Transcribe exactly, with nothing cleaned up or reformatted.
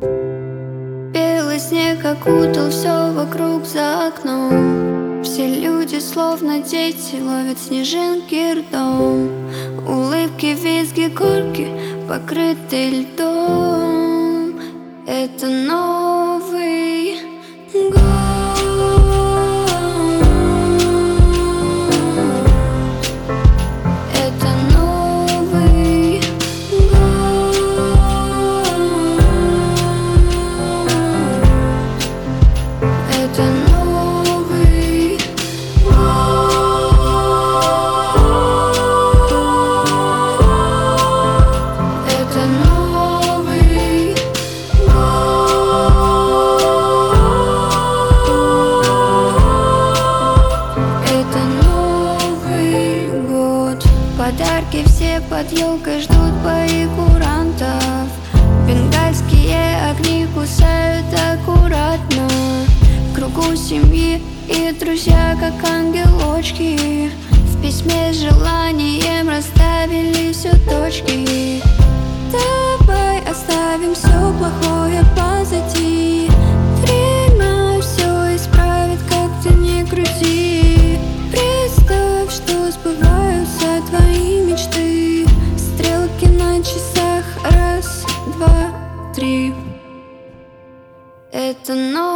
Белый снег окутал все вокруг за окном. Все люди, словно дети, ловят снежинки ртом. Улыбки, визги, горки, покрыты льдом. Это Новый год. Это Новый год. Это Новый год. Это Новый год. Это Новый год. Подарки все под елкой ждут бои курантов. Бенгальские огни кусают аккуратно. В кругу семьи и друзья, как ангелочки, в письме с желанием расставили все точки. Давай оставим все плохое позади. Время все исправит, как ты ни крути. Представь, что сбываются твои мечты. Стрелки на часах, раз, два, три. Это новый